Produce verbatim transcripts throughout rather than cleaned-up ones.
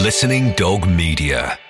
Listening Dog Media.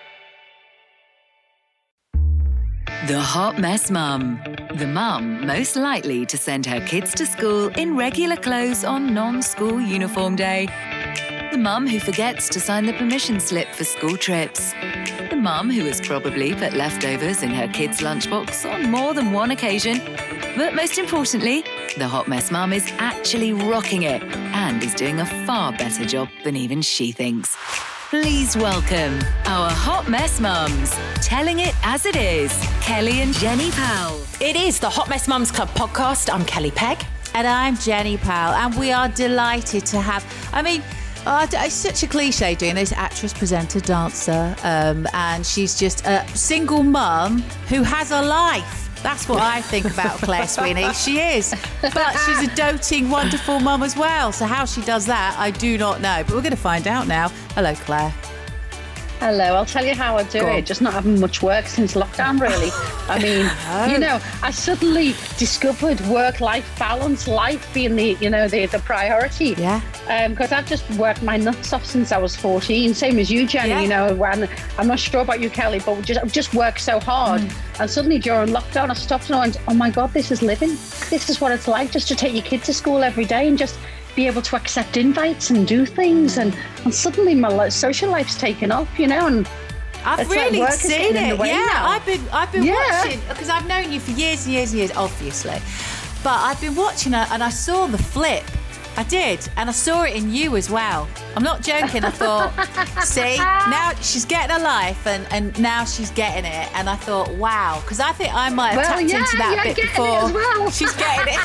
The Hot Mess Mum. The mum most likely to send her kids to school in regular clothes on non-school uniform day. The mum who forgets to sign the permission slip for school trips. The mum who has probably put leftovers in her kids' lunchbox on more than one occasion. But most importantly, the Hot Mess Mum is actually rocking it and is doing a far better job than even she thinks. Please welcome our Hot Mess Mums, telling it as it is, Kelly and Jenny Powell. It is the Hot Mess Mums Club podcast. I'm Kelly Pegg. And I'm Jenny Powell. And we are delighted to have, I mean, oh, it's such a cliche doing this, actress, presenter, dancer. Um, and she's just a single mum who has a life. That's what I think about Claire Sweeney. She is. But she's a doting, wonderful mum as well. So how she does that, I do not know. But we're going to find out now. Hello, Claire. Hello, I'll tell you how I do it. Just not having much work since lockdown, really. I mean, oh. you know, I suddenly discovered work-life balance, life being the, you know, the, the priority. Yeah. Because um, I've just worked my nuts off since I was fourteen, same as you, Jenny, yeah. you know, when, I'm not sure about you, Kelly, but just, I've just worked so hard. Mm. And suddenly during lockdown, I stopped and I went, oh my God, this is living. This is what it's like just to take your kids to school every day and just be able to accept invites and do things, and, and suddenly my social life's taken off, you know, and I've really like seen it. Yeah, now. I've been I've been yeah. watching, because I've known you for years and years and years, obviously, but I've been watching her and I saw the flip. I did, and I saw it in you as well. I'm not joking. I thought, see, now she's getting her life, and, and now she's getting it. And I thought, wow, because I think I might have well, tapped yeah, into that yeah, bit before. As well. She's getting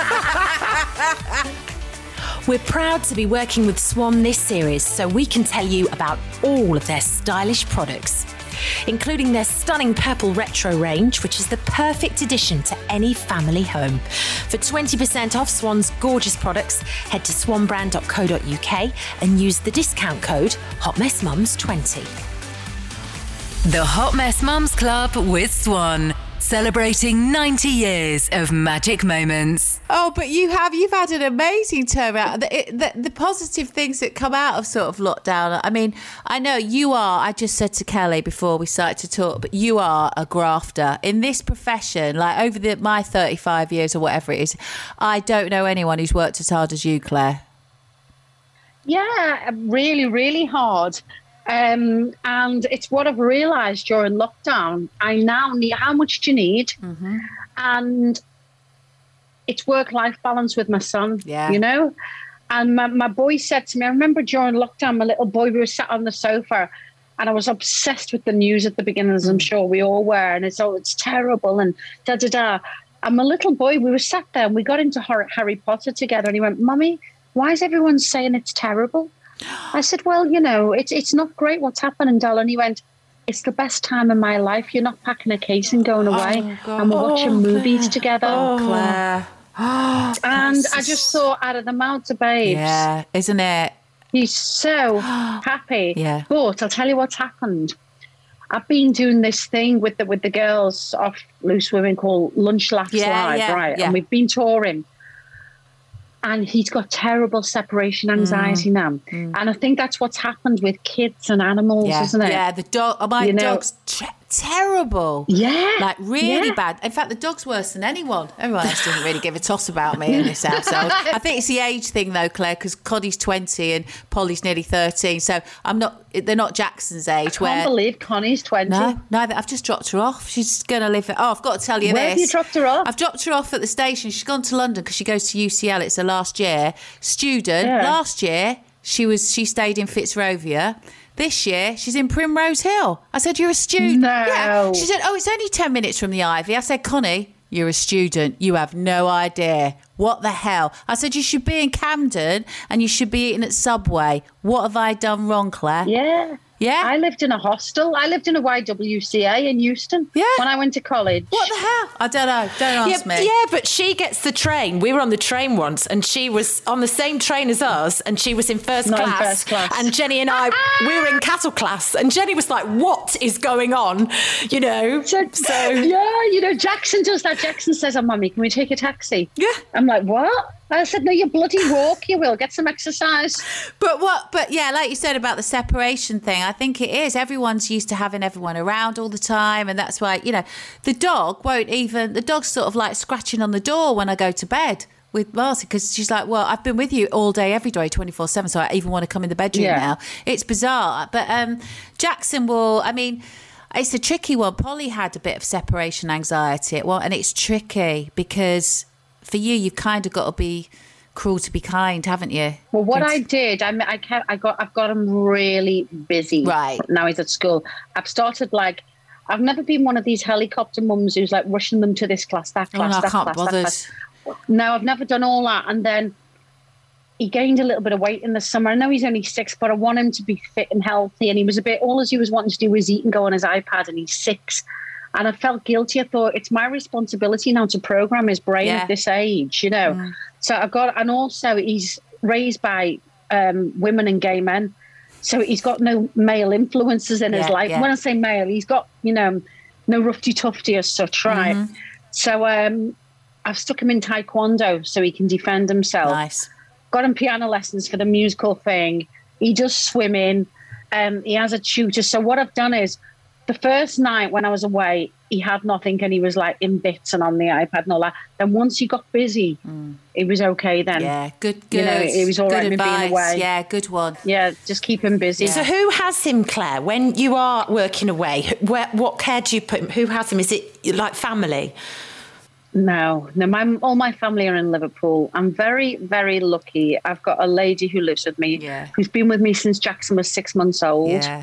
it. We're proud to be working with Swan this series so we can tell you about all of their stylish products, including their stunning purple retro range, which is the perfect addition to any family home. For twenty percent off Swan's gorgeous products, head to swan brand dot co dot uk and use the discount code hot mess mums twenty. The Hot Mess Mums Club with Swan. Celebrating ninety years of magic moments. Oh, but you have, you've had an amazing turnaround. The, it, the, the positive things that come out of sort of lockdown. I mean, I know you are, I just said to Kelly before we started to talk, but you are a grafter in this profession. Like over the, my thirty-five years or whatever it is, I don't know anyone who's worked as hard as you, Claire. Yeah, really, really hard. Um, and it's what I've realised during lockdown. I now need, how much do you need? Mm-hmm. And it's work-life balance with my son, yeah. you know? And my, my boy said to me, I remember during lockdown, my little boy, we were sat on the sofa and I was obsessed with the news at the beginning, as I'm sure we all were. And it's, oh, it's terrible and da-da-da. And my little boy, we were sat there and we got into Harry Potter together and he went, Mummy, why is everyone saying it's terrible? I said, well, you know, it's it's not great what's happening, Dal. And he went, it's the best time in my life. You're not packing a case and going away. Oh, and we're watching oh, movies Claire. together. Oh, Claire. Oh, and I just thought, out of the mouths of babes. Yeah, isn't it? He's so happy. Yeah. But I'll tell you what's happened. I've been doing this thing with the, with the girls off Loose Women called Lunch Laughs yeah, Live, yeah, right? Yeah. And we've been touring. And he's got terrible separation anxiety mm. now. Mm. And I think that's what's happened with kids and animals, yeah. isn't it? Yeah, the dog, oh, my you dog's tre- terrible. Yeah. Like really yeah. bad. In fact, the dog's worse than anyone. Everyone else doesn't really give a toss about me in this household. I think it's the age thing though, Claire, because Connie's twenty and Polly's nearly thirteen. So I'm not, they're not Jackson's age. I where, can't believe Connie's twenty. No, neither. I've just dropped her off. She's going to live. Oh, I've got to tell you Where this. Where have you dropped her off? I've dropped her off at the station. She's gone to London because she goes to U C L. It's her last year. Student. Yeah. Last year, she was she stayed in Fitzrovia. This year, she's in Primrose Hill. I said, you're a student. No. Yeah. She said, oh, it's only ten minutes from the Ivy. I said, Connie, you're a student. You have no idea. What the hell? I said, you should be in Camden and you should be eating at Subway. What have I done wrong, Claire? Yeah. Yeah. I lived in a hostel. I lived in a Y W C A in Euston yeah. when I went to college. What the hell? I don't know. Don't ask yeah, me. Yeah, but she gets the train. We were on the train once and she was on the same train as us and she was in first, Not class, in first class. And Jenny and I, we were in cattle class and Jenny was like, what is going on? You know? So, so yeah, you know, Jackson does that. Jackson says, oh, Mummy, can we take a taxi? Yeah. I'm like, what? I said, no, you bloody walk, you will. Get some exercise. But what, but yeah, like you said about the separation thing, I think it is. Everyone's used to having everyone around all the time. And that's why, you know, the dog won't even, the dog's sort of like scratching on the door when I go to bed with Marcy, because she's like, well, I've been with you all day, every day, twenty-four seven. So I even want to come in the bedroom Yeah. now. It's bizarre. But um, Jackson will, I mean, it's a tricky one. Polly had a bit of separation anxiety. Well, and it's tricky because for you, you've kind of got to be cruel to be kind, haven't you? Well, what It's- I did, I, I kept, I got, I've got him really busy. Right. Now he's at school. I've started like, I've never been one of these helicopter mums who's like rushing them to this class, that Oh, class, no, I that can't class, bother. that class. No, I've never done all that. And then he gained a little bit of weight in the summer. I know he's only six, but I want him to be fit and healthy. And he was a bit, all as he was wanting to do was eat and go on his iPad, and he's six. And I felt guilty. I thought it's my responsibility now to program his brain Yeah. at this age, you know. Mm. So I've got, and also he's raised by um, women and gay men. So he's got no male influences in his Yeah, life. yeah. When I say male, he's got, you know, no roughy tufty as such, right? Mm-hmm. So um, I've stuck him in taekwondo so he can defend himself. Nice. Got him piano lessons for the musical thing. He does swimming. Um, he has a tutor. So what I've done is, the first night when I was away, he had nothing and he was like in bits and on the iPad and all that. Then once he got busy, Mm. it was okay then. Yeah, good, good. You know, it was all good right with being advice. away. Yeah, good one. Yeah, just keep him busy. So who has him, Claire, when you are working away? Wh- Where, what care do you put him? Who has him? Is it like family? No, no, my all my family are in Liverpool. I'm very, very lucky. I've got a lady who lives with me, Yeah. who's been with me since Jackson was six months old. Yeah.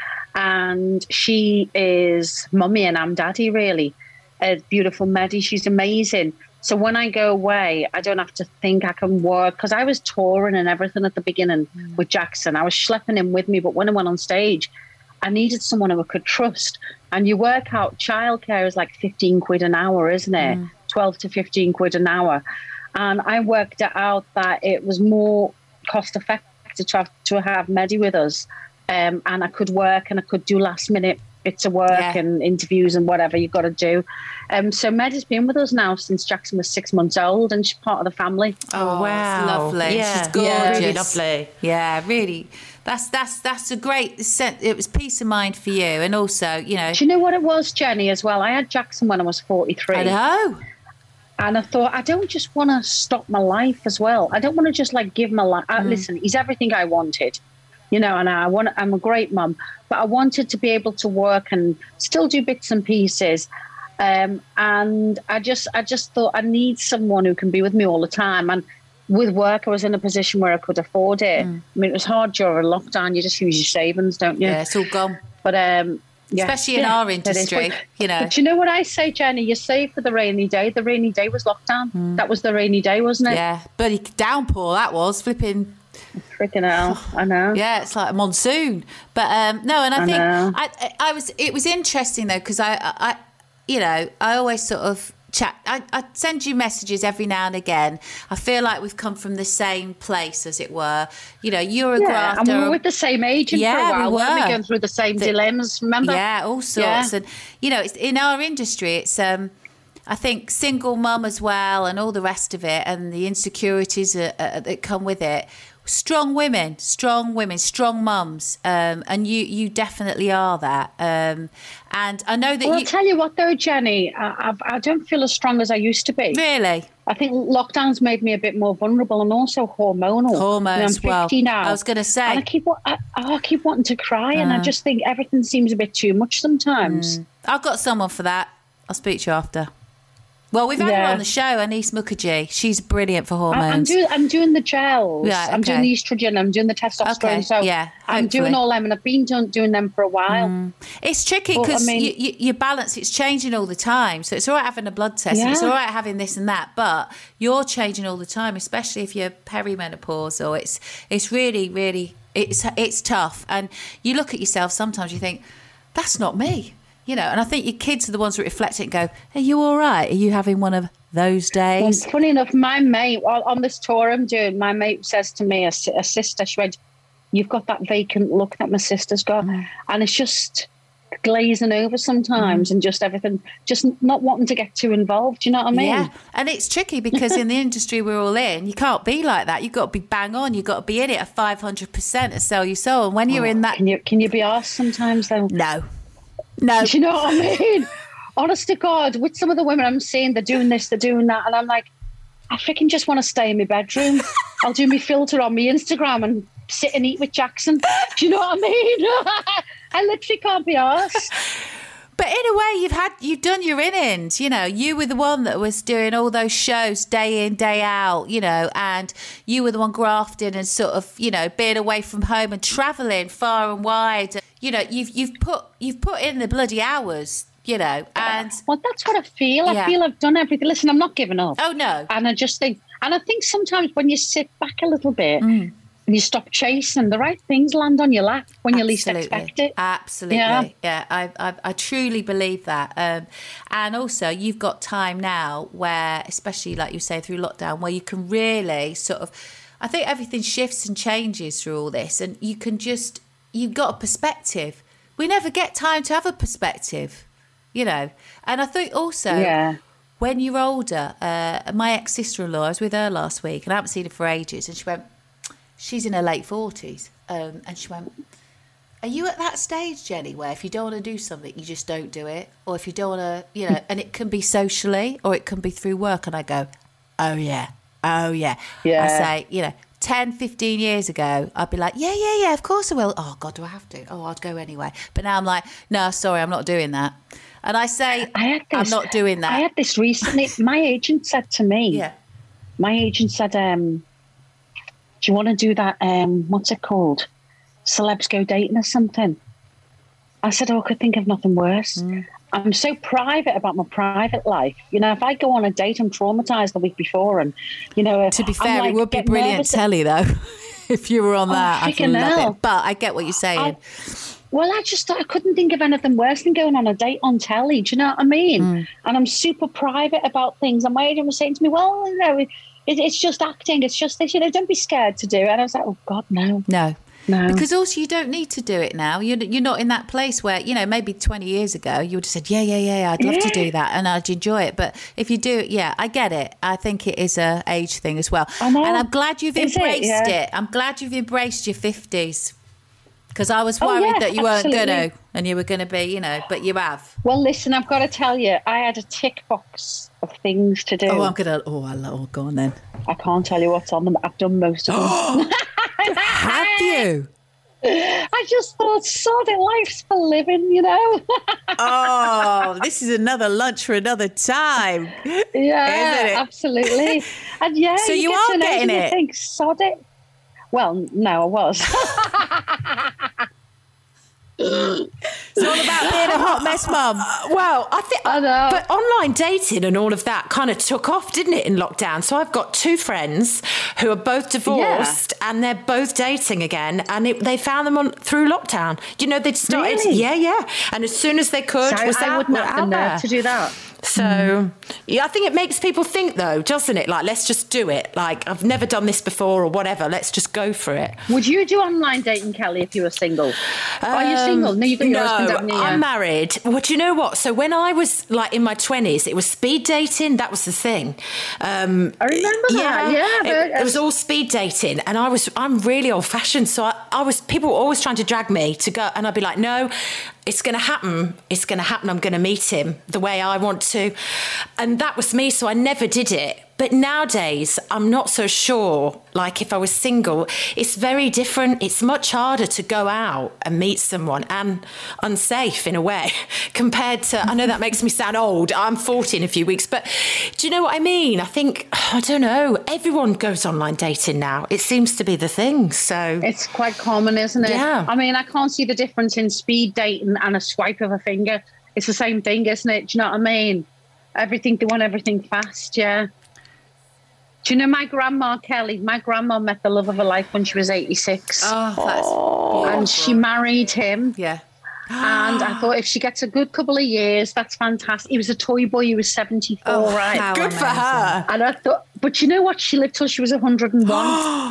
And she is mummy and I'm daddy, really. A beautiful Maddie. She's amazing. So when I go away, I don't have to think I can work, because I was touring and everything at the beginning Mm. with Jackson. I was schlepping him with me, but when I went on stage, I needed someone who I could trust. And you work out, childcare is like fifteen quid an hour, isn't it? Mm. twelve to fifteen quid an hour. And I worked it out that it was more cost effective to have, to have Maddie with us. Um, and I could work and I could do last minute bits of work Yeah. and interviews and whatever you've got to do. Um, so Maddie's been with us now since Jackson was six months old, and she's part of the family. Oh, wow. it's lovely. Yeah. She's gorgeous. Yeah. Really lovely. Yeah, really. That's that's that's a great sen- it was peace of mind for you, and also, you know. Do you know what it was, Jenny, as well? I had Jackson when I was forty-three. I know. And I thought, I don't just want to stop my life as well. I don't want to just like give my life. Mm. Listen, he's everything I wanted, you know, and I want, I'm a great mum, but I wanted to be able to work and still do bits and pieces. Um, and I just, I just thought I need someone who can be with me all the time. And with work, I was in a position where I could afford it. Mm. I mean, it was hard during lockdown. You just use your savings, don't you? Yeah, it's all gone. But um, yeah, Especially in yeah, our it is. industry, But- you know. But you know what I say, Jenny? You save for the rainy day. The rainy day was lockdown. That was the rainy day, wasn't it? Yeah, bloody downpour that was, flipping. Freaking hell, I know. Yeah, it's like a monsoon. But um, no, and I, I think know. I, I was. It was interesting though, because I, I, you know, I always sort of chat. I, I send you messages every now and again. I feel like we've come from the same place, as it were. You know, you're a Yeah, and grafter. we were with the same agent Yeah, for a while. we weren't were. we going through the same The- dilemmas? Remember? Yeah, all sorts. Yeah. And you know, it's in our industry. It's um, I think single mum as well, and all the rest of it, and the insecurities uh, uh, that come with it. Strong women, strong women, strong mums, um, and you you definitely are that. Um, and I know that Well, I'll you tell you what, though, Jenny, I, I've, I don't feel as strong as I used to be. really I think lockdown's made me a bit more vulnerable, and also hormonal. hormones. You know, I'm fifty well, now. I was going to and say, I keep, wa- I, I keep wanting to cry, and Uh. I just think everything seems a bit too much sometimes. I've got someone for that. I'll speak to you after. Well, we've had her Yeah. on the show, Anise Mukherjee. She's brilliant for I, hormones. I'm doing, I'm doing the gels. Yeah, I'm doing okay. the estrogen. I'm doing the testosterone. Okay, So yeah, I'm doing hopefully. all them, and I've been doing, doing them for a while. It's tricky Well, I because mean- you, you, your balance, it's changing all the time. So it's all right having a blood test. and It's Yeah. all right having this and that. But you're changing all the time, especially if you're perimenopausal. It's it's really, really, it's it's tough. And you look at yourself sometimes, you think, that's not me. You know, and I think your kids are the ones that reflect it and go, are you all right? Are you having one of those Well, days? funny enough, my mate, on on this tour I'm doing, my mate says to me, a, si- a sister, she went, you've got that vacant look that my sister's got. Mm. And it's just, glazing over sometimes, mm. and just everything, just not wanting to get too involved. Do you know what I mean? Yeah, and it's tricky because in the industry we're all in, you can't be like that. You've got to be bang on. You've got to be in it at five hundred percent to sell your soul. And when you're oh, in that... Can you, can you be arsed sometimes, though? No. No. Do you know what I mean? Honest to God, with some of the women I'm seeing, they're doing this, they're doing that, and I'm like, I freaking just want to stay in my bedroom. I'll do my filter on my Instagram and sit and eat with Jackson. Do you know what I mean? I literally can't be arsed. But in a way, you've had you've done your innings. You know, you were the one that was doing all those shows day in, day out. You know, and you were the one grafting and sort of, you know, being away from home and travelling far and wide. You know, you've you've put you've put in the bloody hours. You know, and well, that's what I feel. Yeah. I feel I've done everything. Listen, I'm not giving up. Oh no. And I just think, and I think sometimes when you sit back a little bit. Mm. And you stop chasing, the right things land on your lap when you least expect it. Absolutely. Yeah, yeah I, I, I truly believe that. Um, and also, you've got time now where, especially like you say, through lockdown, where you can really sort of, I think everything shifts and changes through all this. And you can just, you've got a perspective. We never get time to have a perspective, you know. And I think also... Yeah. When you're older, uh, my ex-sister-in-law, I was with her last week and I haven't seen her for ages, and she went... She's in her late forties, um, and she went, are you at that stage, Jenny, where if you don't want to do something, you just don't do it? Or if you don't want to, you know, and it can be socially or it can be through work. And I go, oh, yeah, oh, yeah. yeah. I say, you know, ten, fifteen years ago, I'd be like, yeah, yeah, yeah, of course I will. Oh, God, do I have to? Oh, I'd go anyway. But now I'm like, no, sorry, I'm not doing that. And I say, I had this, I'm not doing that. I had this recently. My agent said to me, yeah. my agent said, um, do you want to do that, um, what's it called? Celebs Go Dating or something? I said, oh, I could think of nothing worse. Mm. I'm so private about my private life. You know, if I go on a date, I'm traumatised the week before. And, you know, to be fair, like, it would be brilliant telly, though, if you were on that. Oh, I can love hell. it. But I get what you're saying. I, well, I just I couldn't think of anything worse than going on a date on telly. Do you know what I mean? Mm. And I'm super private about things. And my agent was saying to me, well, you know, It, it's just acting. It's just this, you know, don't be scared to do it. And I was like, oh, God, no. No. No. Because also you don't need to do it now. You're, you're not in that place where, you know, maybe twenty years ago you would have said, yeah, yeah, yeah, I'd love yeah. to do that and I'd enjoy it. But if you do it, yeah, I get it. I think it is a age thing as well. I know. And I'm glad you've is embraced it? Yeah. it. I'm glad you've embraced your fifties. Because I was Oh, worried yeah, that you absolutely. weren't going to and you were going to be, you know, but you have. Well, listen, I've got to tell you, I had a tick box of things to do. Oh, I'm going to, oh, I'll, oh, go on then. I can't tell you what's on them. I've done most of them. Have you? I just thought, sod it, life's for living, you know. Oh, this is another lunch for another time. Yeah, absolutely. And yeah, so you, you are getting it. You think, sod it. Well, no, I was. It's all about being a hot mess mum. Well, I think, I know. But online dating and all of that kind of took off, didn't it, in lockdown? So I've got two friends who are both divorced, yeah. and they're both dating again, and it, they found them on through lockdown. You know, they'd started, really? yeah, yeah, and as soon as they could, so was I out, wouldn't were have the out nerve there. to do that. So, mm. yeah, I think it makes people think, though, doesn't it? Like, let's just do it. Like, I've never done this before or whatever. Let's just go for it. Would you do online dating, Kelly, if you were single? Um, Are you single? No, you got your no, husband, haven't you? I'm married. Well, do you know what? So when I was, like, in my twenties, it was speed dating. That was the thing. Um, I remember that, yeah. It, it was all speed dating. And I was, I'm really old-fashioned. So I, I was, people were always trying to drag me to go. And I'd be like, no, it's going to happen. It's going to happen. I'm going to meet him the way I want to. And that was me, so I never did it. But nowadays, I'm not so sure, like if I was single, it's very different. It's much harder to go out and meet someone, and unsafe in a way, compared to, I know that makes me sound old, I'm forty in a few weeks, but do you know what I mean? I think, I don't know, everyone goes online dating now. It seems to be the thing, so. It's quite common, isn't it? Yeah. I mean, I can't see the difference in speed dating and a swipe of a finger. It's the same thing, isn't it? Do you know what I mean? Everything, they want everything fast, yeah. Do you know my grandma, Kelly? My grandma met the love of her life when she was eighty-six. Oh, that's beautiful. And she married him. Yeah. And I thought if she gets a good couple of years, that's fantastic. He was a toy boy. He was seventy-four, Oh, right? how Good for her. And I thought, but you know what? She lived till she was one hundred and one.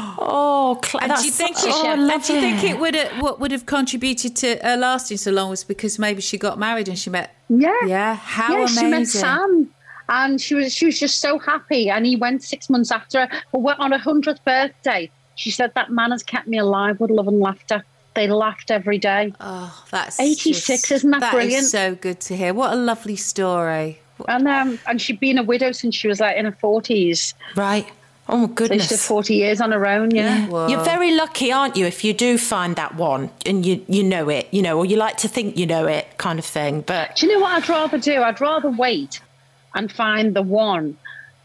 Oh, Cla- And that's do you think, such- it, oh, I and love do you think it. it would have, what would have contributed to her lasting so long was because maybe she got married and she met? Yeah. Yeah. How yeah, amazing. she met Sam. And she was she was just so happy. And he went six months after her. But we're on her hundredth birthday, she said, that man has kept me alive with love and laughter. They laughed every day. Oh, that's eighty-six, just, isn't that, that brilliant? That is so good to hear. What a lovely story. And um, and she'd been a widow since she was like in her forties. Right. Oh, my So goodness. she's forty years on her own, yeah. Whoa. You're very lucky, aren't you, if you do find that one and you, you know it, you know, or you like to think you know it kind of thing. But Do you know what I'd rather do? I'd rather wait and find the one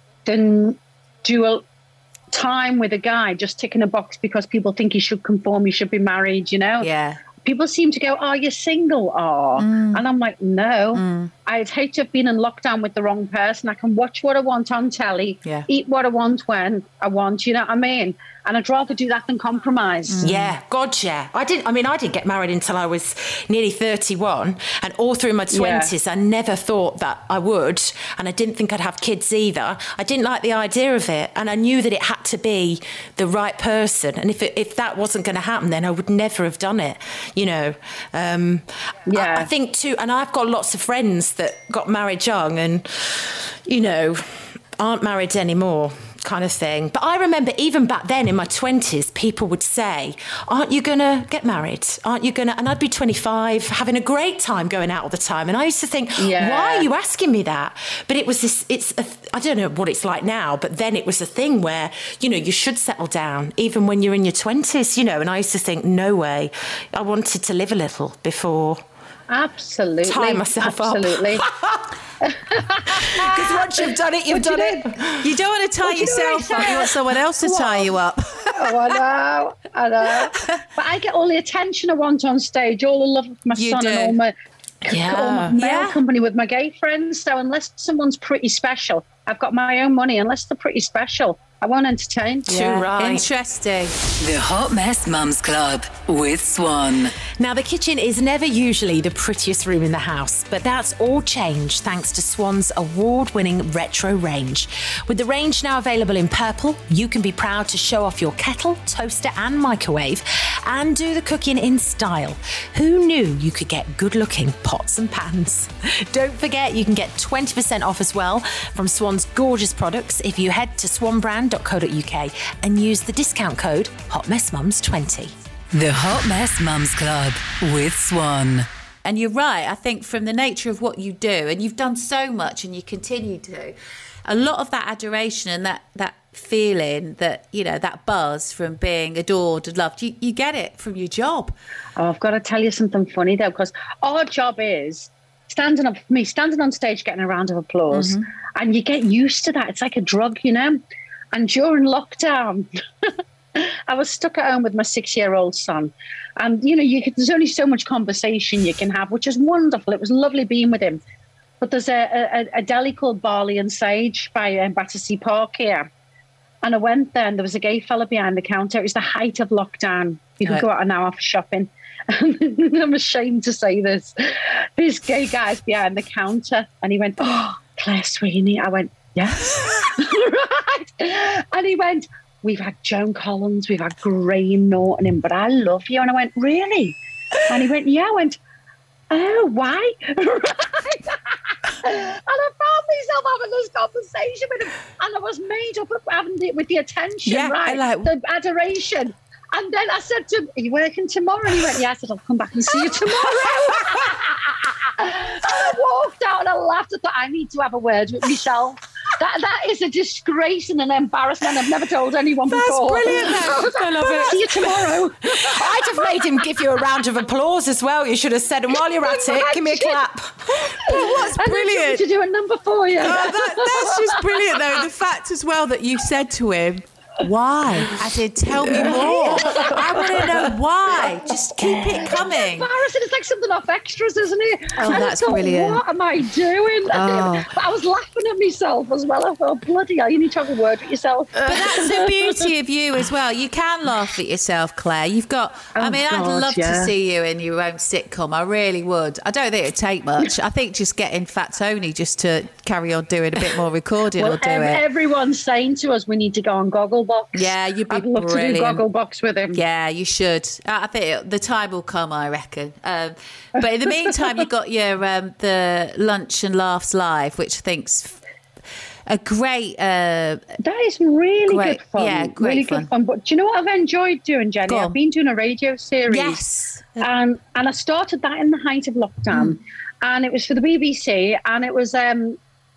than do a time with a guy just ticking a box because people think he should conform, he should be married, you know? Yeah. People seem to go, oh, you're single, oh. Mm. And I'm like, no. Mm. I'd hate to have been in lockdown with the wrong person. I can watch what I want on telly, Yeah. eat what I want when I want, you know what I mean? And I'd rather do that than compromise. yeah, God, yeah. I didn't, I mean, I didn't get married until I was nearly thirty-one. And all through my twenties, I never thought that I would. And I didn't think I'd have kids either. I didn't like the idea of it. And I knew that it had to be the right person. And if it, if that wasn't going to happen, then I would never have done it, you know. Um, Yeah. I, I think too, and I've got lots of friends that got married young and, you know, aren't married anymore, kind of thing. But I remember even back then in my twenties, people would say, aren't you going to get married? Aren't you going to? And I'd be twenty-five, having a great time going out all the time. And I used to think, Yeah. why are you asking me that? But it was this, it's, a, I don't know what it's like now, but then it was a thing where, you know, you should settle down even when you're in your twenties, you know. And I used to think, no way. I wanted to live a little before. Absolutely. Tie myself up. Absolutely. Because once you've done it, you've done it. You don't want to tie Well, you know what yourself I up. say? You want someone else to tie you up. Oh, I know, I know. But I get all the attention I want on stage, all the love of my You son do. and all my, Yeah. all my male Yeah. company with my gay friends. So unless someone's pretty special, I've got my own money. Unless they're pretty special, I won't entertain. Too right. Interesting. The Hot Mess Mums Club with Swan. Now, the kitchen is never usually the prettiest room in the house, but that's all changed thanks to Swan's award-winning retro range. With the range now available in purple, you can be proud to show off your kettle, toaster and microwave and do the cooking in style. Who knew you could get good-looking pots and pans? Don't forget, you can get twenty percent off as well from Swan's gorgeous products if you head to swan brand dot co dot uk and use the discount code hot mess mums twenty. The Hot Mess Mums Club with Swan. And you're right. I think from the nature of what you do, and you've done so much and you continue to, a lot of that adoration and that, that feeling that, you know, that buzz from being adored and loved, you, you get it from your job. Oh, I've got to tell you something funny though, because our job is standing up, me standing on stage, getting a round of applause, Mm-hmm. and you get used to that. It's like a drug, you know. And during lockdown, I was stuck at home with my six-year-old son, and you know, you could, there's only so much conversation you can have, which is wonderful. It was lovely being with him. But there's a, a, a deli called Barley and Sage by um, Battersea Park here, and I went there, and there was a gay fella behind the counter. It was the height of lockdown. You could Right. go out an hour for shopping. I'm ashamed to say this. This gay guy's behind the counter, and he went, "Oh, Claire Sweeney." I went, "Yes." Right. And he went, "We've had Joan Collins, we've had Graham Norton in, but I love you." And I went, "Really?" And he went, "Yeah." I went, "Oh, why?" Right. And I found myself having this conversation with him, and I was made up of having it with the attention, Yeah, right? I like- The adoration. And then I said to him, "Are you working tomorrow?" And he went, "Yeah." I said, "I'll come back and see you tomorrow." And I walked out and I laughed. I thought, I need to have a word with myself. That That is a disgrace and an embarrassment I've never told anyone That's before. brilliant, though. I love it. See you tomorrow. I'd have made him give you a round of applause as well. You should have said, and while you're at it, give me a clap. But what's And then brilliant? to do a number for you. Oh, that, that's just brilliant, though. The fact as well that you said to him, Why? As in, tell me more. I want to know why. Just keep it coming. It's embarrassing. It's like something off Extras, isn't it? Oh, I that's thought, brilliant. What am I doing? Oh. But I was laughing at myself as well. I thought, bloody hell, you need to have a word with yourself. But that's the beauty of you as well. You can laugh at yourself, Claire. You've got, Oh, I mean, I'd God, love yeah. to see you in your own sitcom. I really would. I don't think it'd take much. I think just getting Fat Tony just to carry on doing a bit more recording Well, will do ev- it. everyone's saying to us we need to go on Gogglebox. Yeah, you'd be I'd love brilliant. to do Gogglebox with him. Yeah, you should. I think it, the time will come, I reckon. Um, but in the meantime, you've got your um, the Lunch and Laughs Live, which I think's a great... Uh, That is really Great- good fun. yeah, great really fun. good fun. But do you know what I've enjoyed doing, Jenny? Go on. I've been doing a radio series. yes. And, and I started that in the height of lockdown. Mm. And it was for the B B C. And it was... Um,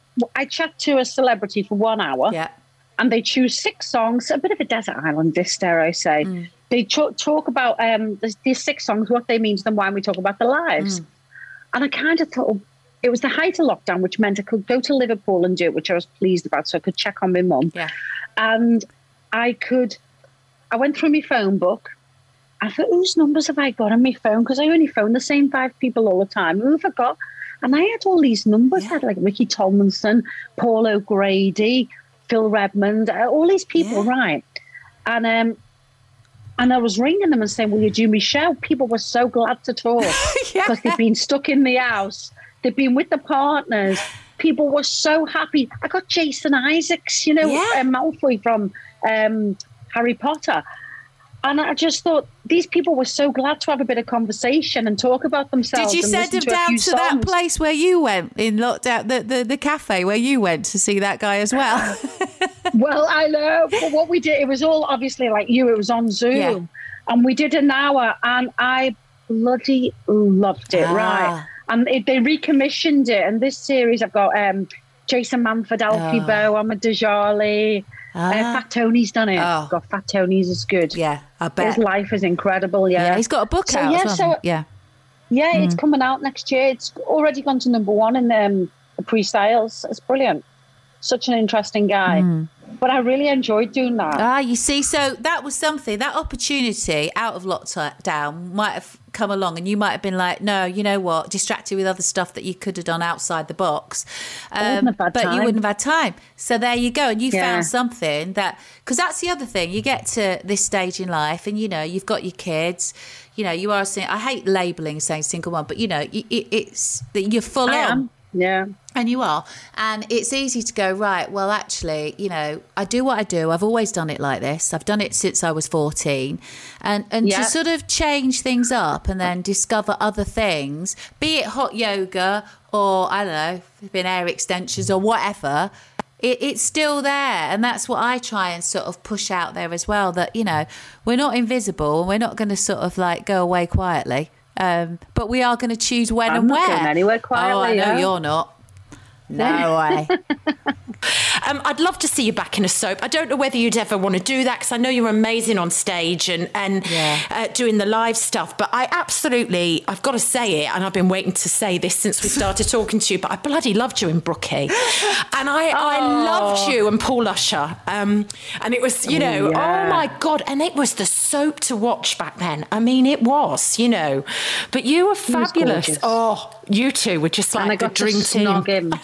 I chat to a celebrity for one hour. Yeah. And they choose six songs, a bit of a desert island dish, dare I say. Mm. They ch- talk about um, these, these six songs, what they mean to them, why we talk about their lives. Mm. And I kind of thought, it was the height of lockdown, which meant I could go to Liverpool and do it, which I was pleased about, so I could check on my mum. Yeah. And I could, I went through my phone book. I thought, whose numbers have I got on my phone? Because I only phone the same five people all the time. Who have I got? And I had all these numbers. Yeah. I had like Ricky Tomlinson, Paul O'Grady, Phil Redmond, uh, all these people, Yeah. right? And um, and I was ringing them and saying, will you do me show? People were so glad to talk because they've been stuck in the house. They've been with the partners. People were so happy. I got Jason Isaacs, you know, Yeah. uh, Malfoy from um, Harry Potter. And I just thought these people were so glad to have a bit of conversation and talk about themselves. Did you and send listen them to a down few to that songs. place where you went in lockdown, the, the, the cafe where you went to see that guy as well? Well, I know. But what we did, it was all obviously like you, it was on Zoom. Yeah. And we did an hour and I bloody loved it, Ah. right? And it, they recommissioned it. And this series, I've got um, Jason Manford, Alfie Oh. Bow, Ahmed Dajali. Ah. Uh, Fat Tony's done it. Oh. God, Fat Tony's is good. Yeah, I His bet. life is incredible, yeah. Yeah, he's got a book So, out yeah, as well. so- hasn't he? Yeah. Yeah, Mm. it's coming out next year. It's already gone to number one in um, the pre-sales. It's brilliant. Such an interesting guy. Mm. But I really enjoyed doing that. Ah, you see, so that was something, that opportunity out of lockdown might have come along and you might have been like, no, you know what, distracted with other stuff that you could have done outside the box. Um, wouldn't have had but you time. wouldn't have had time. So there you go. And you Yeah. found something that, because that's the other thing, you get to this stage in life and, you know, you've got your kids, you know, you are saying, I hate labelling saying single mum, but, you know, it, it, it's that you're full I on. am. Yeah. And you are. And it's easy to go, right, well, actually, you know, I do what I do. I've always done it like this. I've done it since I was fourteen. And and Yeah. to sort of change things up and then discover other things, be it hot yoga or, I don't know, been hair extensions or whatever, it, it's still there. And that's what I try and sort of push out there as well, that, you know, we're not invisible and we're not going to sort of like go away quietly. Um, but we are going to choose when I'm and not where. going anywhere quietly, Oh, I know yeah. you're not. No way. Um, I'd love to see you back in a soap. I don't know whether you'd ever want to do that because I know you're amazing on stage and, and Yeah. uh, doing the live stuff. But I absolutely, I've got to say it, and I've been waiting to say this since we started talking to you, but I bloody loved you in Brookie. And I, I loved you and Paul Usher. Um, and it was, you know, yeah. oh my God. And it was the soap to watch back then. I mean, it was, you know. But you were was fabulous. gorgeous. Oh, you two were just And I like the got to dream team. snog him.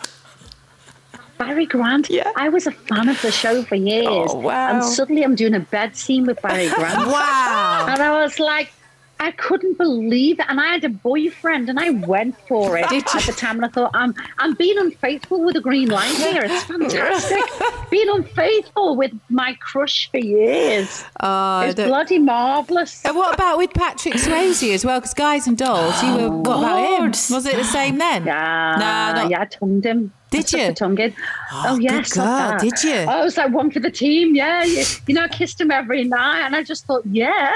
Barry Grant. Yeah. I was a fan of the show for years. Oh, wow. And suddenly I'm doing a bed scene with Barry Grant. Wow. And I was like, I couldn't believe it. And I had a boyfriend and I went for it at the time. And I thought, I'm I'm being unfaithful with a green light here. It's fantastic. Being unfaithful with my crush for years. Oh, It's the- bloody marvellous. And what about with Patrick Swayze as well? Because Guys and Dolls, you were, what about him? God. Was it the same then? Yeah, No, not- yeah, I tongued him. Did I took you? the tongue in. Oh, yes. good like girl, that. did you? I was like one for the team, yeah. You, you know, I kissed him every night and I just thought, yeah.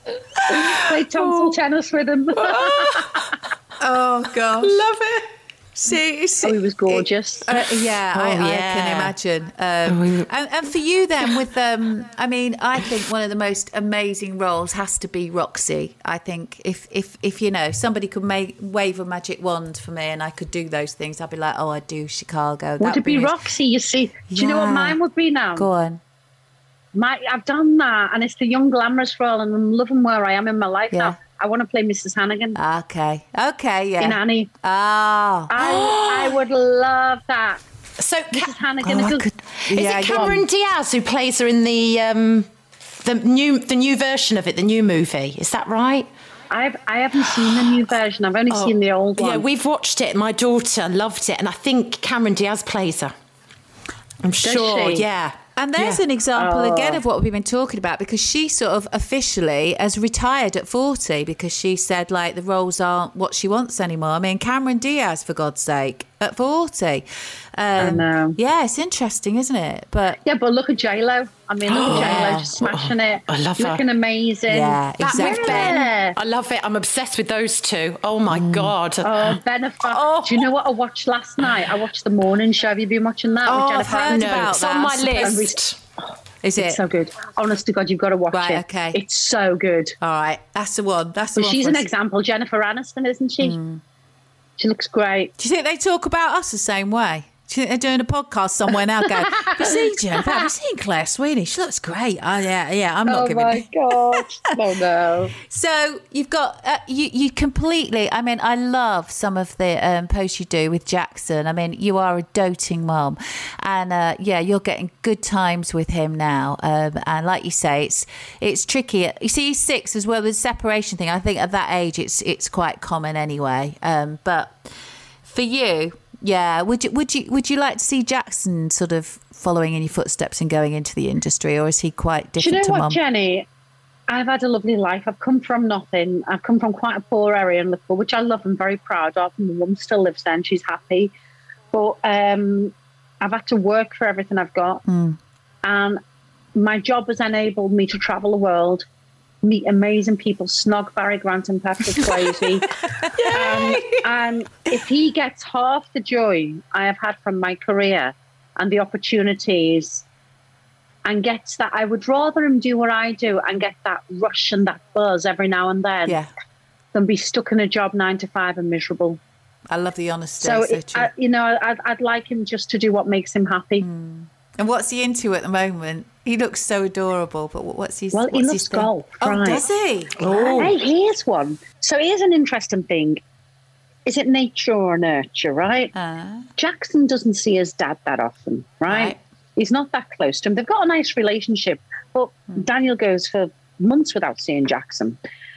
Played tonsil tennis with him. Oh, gosh. Love it. See, see, Oh, he was gorgeous. Uh, yeah, Oh, I, I yeah. can imagine. Um, and, and for you then, with um, I mean, I think one of the most amazing roles has to be Roxy. I think if if if you know somebody could make, wave a magic wand for me and I could do those things, I'd be like, oh, I'd do Chicago. Would That it be me- Roxy? You see, do you know what Yeah. mine would be now? Go on. My, I've done that, and it's the young glamorous role, and I'm loving where I am in my life Yeah. now. I want to play Missus Hannigan Okay. Okay. Yeah. in Annie. Ah. I, I would love that. So, Missus Ca- Hannigan. Oh, I is could- is yeah, it go on. Cameron Diaz who plays her in the um, the new the new version of it, the new movie? Is that right? I've I haven't seen the new version. I've only seen the old one. Yeah, we've watched it. My daughter loved it, and I think Cameron Diaz plays her. I'm sure. she? Yeah. And there's Yeah. an example Oh. again of what we've been talking about, because she sort of officially has retired at forty because she said like the roles aren't what she wants anymore. I mean, Cameron Diaz, for God's sake, at forty. Um, I know. Yeah, it's interesting, isn't it? But Yeah, but look at J Lo. I mean, look at Yeah. J Lo just smashing it. I love her. Looking amazing. Yeah, That with exactly. Ben. I love it. I'm obsessed with those two. Oh my God. Oh, Benefit. Oh. Do you know what I watched last night? I watched The Morning Show. Have you been watching that? Oh, with I've Jennifer heard Aniston? about It's that. on my And we- list. is it? It's so good. Honest to God, you've got to watch Right, it. okay. It's so good. All right, that's the one. That's the But one. she's for an us. example. Jennifer Aniston, isn't she? She looks great. Do you think they talk about us the same way? Do you think they're doing a podcast somewhere now going, have you seen Jennifer? Have you seen Claire Sweeney? She looks great. Oh, yeah, yeah, I'm not Oh giving my it. God. Oh no. So you've got, uh, you, you completely, I mean, I love some of the um, posts you do with Jackson. I mean, you are a doting mum. And uh, yeah, you're getting good times with him now. Um, and like you say, it's it's tricky. You see, he's six as well, the separation thing. I think at that age, it's it's quite common anyway. Um, but for you, yeah, would you would you would you like to see Jackson sort of following in your footsteps and going into the industry, or is he quite Do you different know to what, mum? Jenny? I've had a lovely life. I've come from nothing. I've come from quite a poor area in Liverpool, which I love and very proud of. My mum still lives there and she's happy. But um, I've had to work for everything I've got. And my job has enabled me to travel the world, meet amazing people, snog Barry Grant and Patrick Swayze. um, and if he gets half the joy I have had from my career and the opportunities, and gets that, I would rather him do what I do and get that rush and that buzz every now and then Yeah, than be stuck in a job nine to five and miserable. I love the honesty. So, so it, true. I, you know, I'd, I'd like him just to do what makes him happy. And what's he into at the moment? He looks so adorable, but what- what's his? Well, he what's loves his thing? golf, Oh, right. does he? Hey, here's one. So here's an interesting thing. Is it nature or nurture, right? Uh, Jackson doesn't see his dad that often, right? Right. He's not that close to him. They've got a nice relationship, but Daniel goes for months without seeing Jackson.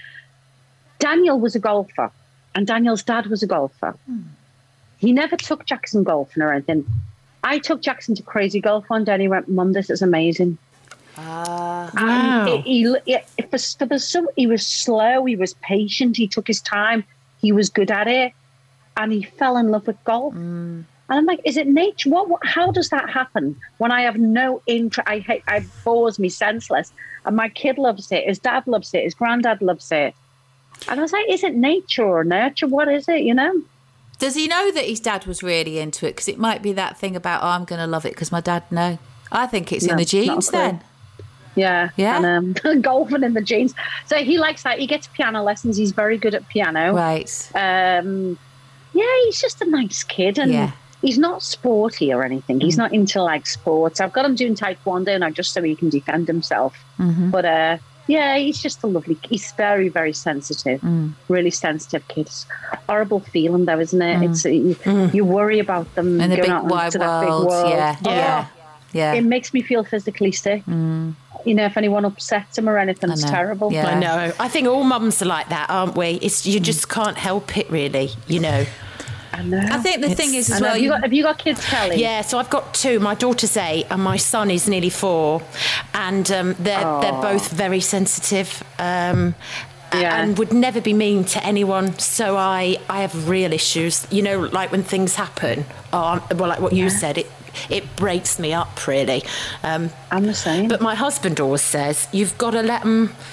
Daniel was a golfer, and Daniel's dad was a golfer. He never took Jackson golfing or anything. I took Jackson to Crazy Golf one day, and he went, "Mum, this is amazing." uh, And Wow. it- he, it, it, for, for the, some, he was slow, he was patient, he took his time, he was good at it, and he fell in love with golf. And I'm like, is it nature? What, what? How does that happen when I have no interest? I hate, I bores me senseless. And my kid loves it, his dad loves it, his granddad loves it. And I was like, is it nature or nurture? What is it, you know? does he know that his dad was really into it? Because it might be that thing about, oh, I'm going to love it because my dad no. I think it's in No, the not a genes clue. then. Yeah. Yeah? And um, golfing in the jeans. So he likes that. He gets piano lessons. He's very good at piano. Right. Um, yeah, he's just a nice kid, and Yeah. he's not sporty or anything. He's not into like sports. I've got him doing taekwondo now just so he can defend himself. But uh, yeah, he's just a lovely. He's very, very sensitive, really sensitive kid. It's a horrible feeling, though, isn't it? It's you, you worry about them In the going big out wide into that big world. world. Yeah. Oh, Yeah. Yeah. It makes me feel physically sick. You know, if anyone upsets him or anything, it's know. terrible. Yeah. I know. I think all mums are like that, aren't we? It's you just can't help it, really. You know. I know. I think the thing is I as know. well, Have you, you, got, have you got kids, Kelly? Yeah, so I've got two. My daughter's eight, and my son is nearly four, and um, they're they're both very sensitive. Um, Yeah. And would never be mean to anyone. So I, I have real issues. You know, like when things happen. Oh, well, like what you said, it it breaks me up really. Um, I'm the same. But my husband always says, you've got to let them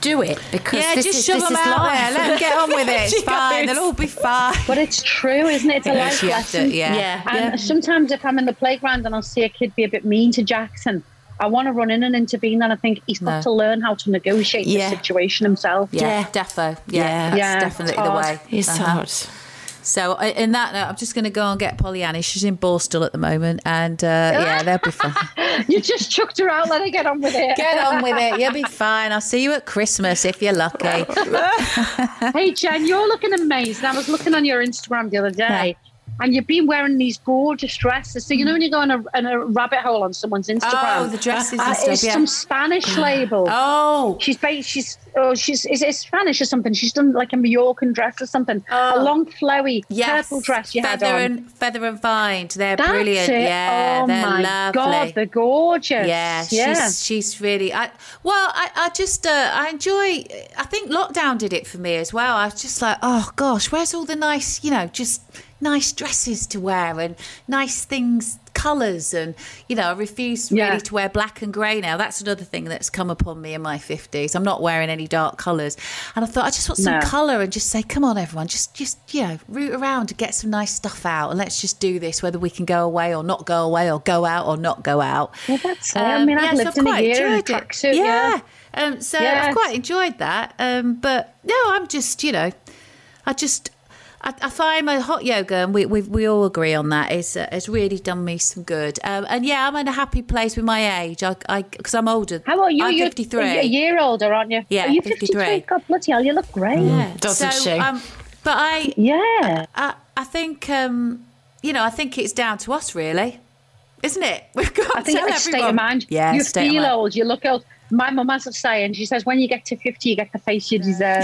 do it because Yeah, this just is, shove this them is out life. there. Let them get on with it. It's She fine. goes. They'll all be fine. But it's true, isn't it? It's a life You have to- lesson. yeah. Yeah. And yeah. sometimes if I'm in the playground and I'll see a kid be a bit mean to Jackson, I want to run in and intervene, and I think he's got No. to learn how to negotiate Yeah. the situation himself. Yeah, Yeah. defo. Yeah, Yeah. that's Yeah, definitely it's the hard. way. It's Uh-huh. hard. So uh, in that note, I'm just going to go and get Pollyanna. She's in Borstal at the moment, and uh, yeah, they'll be fine. You just chucked her out, let her get on with it. Get on with it. You'll be fine. I'll see you at Christmas if you're lucky. Hey, Jen, you're looking amazing. I was looking on your Instagram the other day, and you've been wearing these gorgeous dresses. So, you know, when you go in a, in a rabbit hole on someone's Instagram, Oh, the dresses uh, and stuff, it's yeah. some Spanish label. Oh, She's based, she's, oh, she's, is it Spanish or something? She's done like a Mallorcan dress or something. Oh. A long, flowy, yes. purple dress you feather had on. and feather and vined. They're That's brilliant. it. Yeah, oh they're my lovely. God, they're gorgeous. Yeah, yeah. she's she's really. I well, I, I just uh, I enjoy. I think lockdown did it for me as well. I was just like, oh gosh, where's all the nice, you know, just nice dresses to wear and nice things, colours, and you know, I refuse Yeah. really to wear black and grey now. That's another thing that's come upon me in my fifties. I'm not wearing any dark colours, and I thought I just want some No. colour and just say, come on, everyone, just just you know, root around and get some nice stuff out, and let's just do this, whether we can go away or not go away, or go out or not go out. Well, that's it. I mean, I've Um, yes, lived in a quite year in a enjoyed it. tracksuit, Yeah. yeah. Um, so Yeah. I've quite enjoyed that. Um, but no, I'm just, you know, I just, I, I find my hot yoga, and we we, we all agree on that, is uh, has really done me some good. Um, and yeah, I'm in a happy place with my age. I, I, because I'm older. How old are you? I'm You're fifty-three. A year older, aren't you? Yeah, Are you fifty-three. fifty-three? God, bloody hell, you look great. Yeah. Doesn't so, she? Um, but I, Yeah. I, I think, um, you know, I think it's down to us, really, isn't it? We've got I to think tell it's state everyone. of mind. Yeah, you state of feel mind. old, you look old. My mum has a saying. She says, when you get to fifty, you get the face you deserve.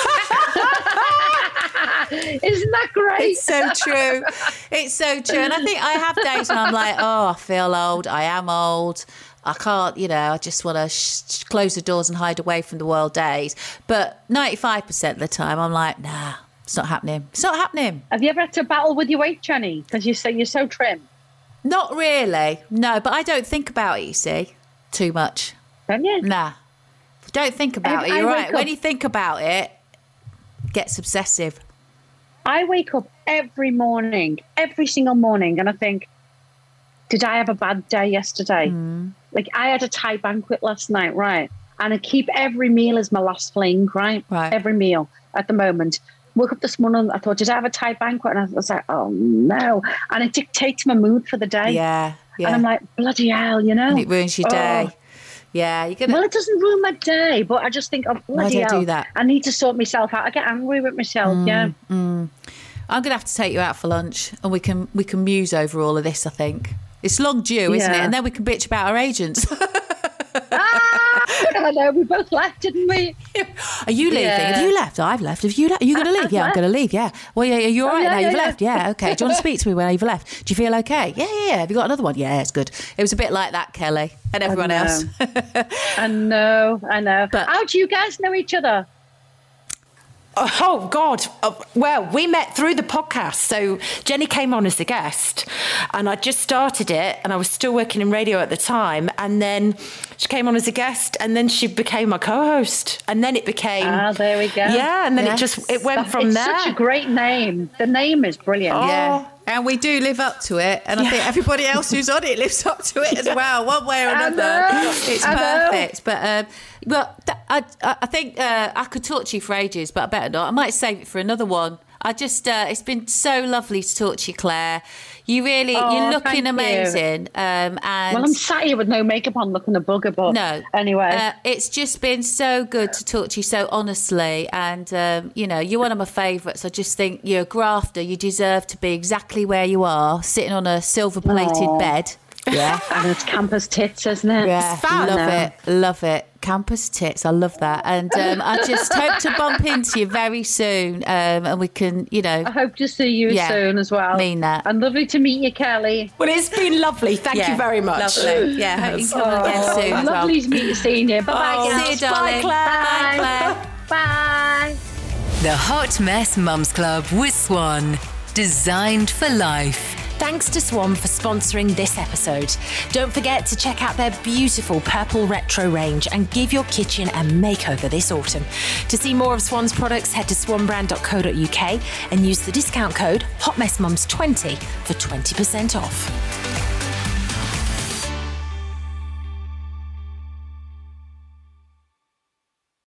Isn't that great? It's so true. It's so true. And I think I have days when I'm like, oh, I feel old. I am old. I can't, you know, I just want to sh- close the doors and hide away from the world days. But ninety-five percent of the time, I'm like, nah, it's not happening. It's not happening. Have you ever had to battle with your weight, Jenny? Because you say you're so trim. Not really. No, but I don't think about it, you see, too much. Don't you? Nah. Don't think about I- it. I You're wake right. When up- you think about it, it gets obsessive. I wake up every morning, every single morning, and I think, did I have a bad day yesterday? Mm. Like, I had a Thai banquet last night, right? And I keep every meal as my last fling, right? Right. Every meal at the moment. Woke up this morning, I thought, did I have a Thai banquet? And I was like, oh, no. And it dictates my mood for the day. Yeah. Yeah. And I'm like, bloody hell, you know? And it ruins your Oh. day. Yeah, you're gonna. Well, it doesn't ruin my day, but I just think, oh, bloody do I hell. do that? I need to sort myself out. I get angry with myself, yeah. I'm gonna have to take you out for lunch, and we can we can muse over all of this. I think it's long due, isn't it? Yeah. And then we can bitch about our agents. I know, we both left, didn't we? Are you leaving? Yeah. Have you left? I've left. Have you left? Are you going to leave? I've Yeah, I'm left. going to leave. Yeah. Well, yeah, you're all right yeah, now. yeah, You've yeah. left. Yeah. Okay. Do you want to speak to me when you've left? Do you feel okay? Yeah, yeah, yeah. Have you got another one? Yeah, it's good. It was a bit like that, Kelly, and everyone know. else. I know, I know. But- How do you guys know each other? Oh, God. Uh, well, we met through the podcast. So Jenny came on as a guest and I just started it and I was still working in radio at the time. And then she came on as a guest and then she became my co-host. And then it became... Ah, there we go. Yeah, and then Yes. it just, it went It's from there. such a great name. The name is brilliant. Oh. Yeah. And we do live up to it. And I think everybody else who's on it lives up to it as well, one way or I another. know, It's I know. perfect. But, um, well, th- I, I I think uh, I could talk to you for ages, but I better not. I might save it for another one. I just, uh, it's been so lovely to talk to you, Claire. You really, Oh, you're looking thank you. amazing. Um, and Well, I'm sat here with no makeup on looking a bugger, but no. anyway. Uh, it's just been so good to talk to you so honestly. And, um, you know, you're one of my favourites. I just think you're a grafter. You deserve to be exactly where you are, sitting on a silver-plated Aw. bed. Yeah. and it's campus tits, isn't it? Yeah, fun. love No. it, love it. Campus tits, I love that. And um, I just hope to bump into you very soon, um, and we can, you know, I hope to see you Yeah, soon as well. mean that. And lovely to meet you, Kelly. Well, it's been lovely. Thank yeah, you very much. Lovely. Yeah, hope you can come again Oh, soon as well. lovely to meet you, seeing you. Bye-bye, Oh, girls. See you, darling. Bye, Claire. Bye, Claire. Bye. The Hot Mess Mums Club with Swan. Designed for life. Thanks to Swan for sponsoring this episode. Don't forget to check out their beautiful purple retro range and give your kitchen a makeover this autumn. To see more of Swan's products, head to swan brand dot co dot uk and use the discount code hot mess mums twenty for twenty percent off.